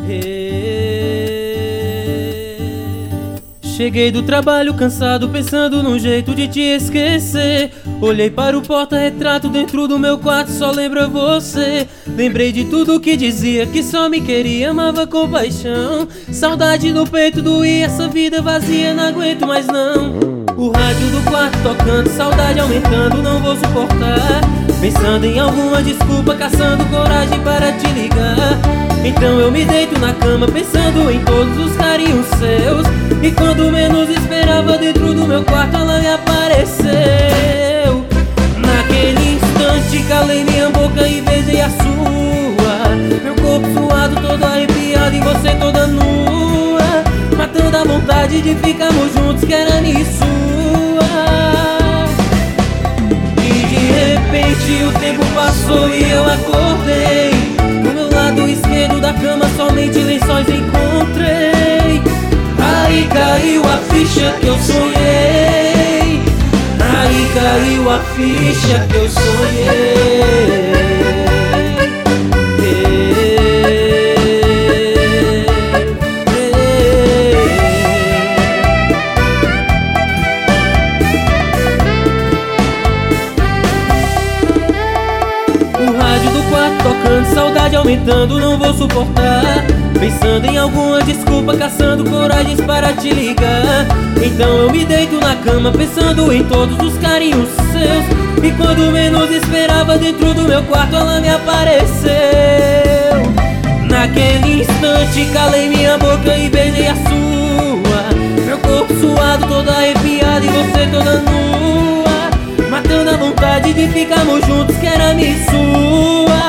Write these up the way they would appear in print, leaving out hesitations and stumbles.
Cheguei do trabalho cansado, pensando num jeito de te esquecer. Olhei para o porta-retrato dentro do meu quarto, só lembra você. Lembrei de tudo que dizia, que só me queria, amava com paixão. Saudade no peito doía, essa vida vazia, não aguento mais não. O rádio do quarto tocando, saudade aumentando, não vou suportar. Pensando em alguma desculpa, caçando coragem para te ligar. Então eu me deito na cama, pensando em todos os carinhos seus. E quando menos esperava, dentro do meu quarto ela me apareceu. Naquele instante calei minha boca e beijei a sua. Meu corpo suado, todo arrepiado e você toda nua, matando a vontade de ficarmos juntos, que era minha e sua. E de repente o tempo passou e eu acordei. Do meu lado esquerdo da cama somente lençóis encontrei. Aí caiu a ficha que eu sonhei. Aí caiu a ficha que eu sonhei. O rádio do quarto tocando, saudade aumentando, não vou suportar. Pensando em alguma desculpa, caçando coragens para te ligar. Então eu me deito na cama, pensando em todos os carinhos seus. E quando menos esperava, dentro do meu quarto ela me apareceu. Naquele instante calei minha boca e beijei a sua. Meu corpo suado, todo arrepiado e você toda nua, matando a vontade de ficarmos juntos, que era minha e sua.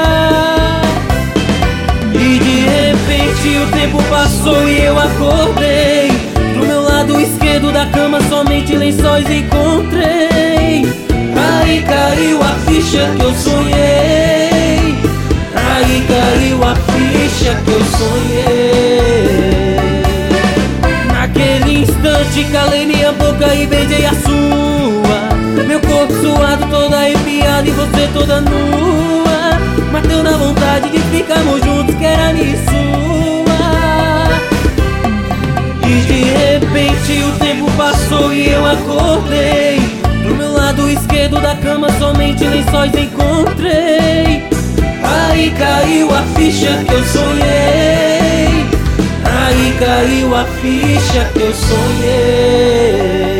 E de repente o tempo passou e eu acordei. Do meu lado esquerdo da cama somente lençóis encontrei. Aí caiu a ficha que eu sonhei. Aí caiu a ficha que eu sonhei. Naquele instante calei minha boca e beijei a sua. Meu corpo suado, todo arrepiado e você toda nua, matando a vontade de ficarmos juntos, que era minha e sua. E de repente o tempo passou e eu acordei. Do meu lado esquerdo da cama somente lençóis encontrei. Aí caiu a ficha que eu sonhei. Aí caiu a ficha que eu sonhei.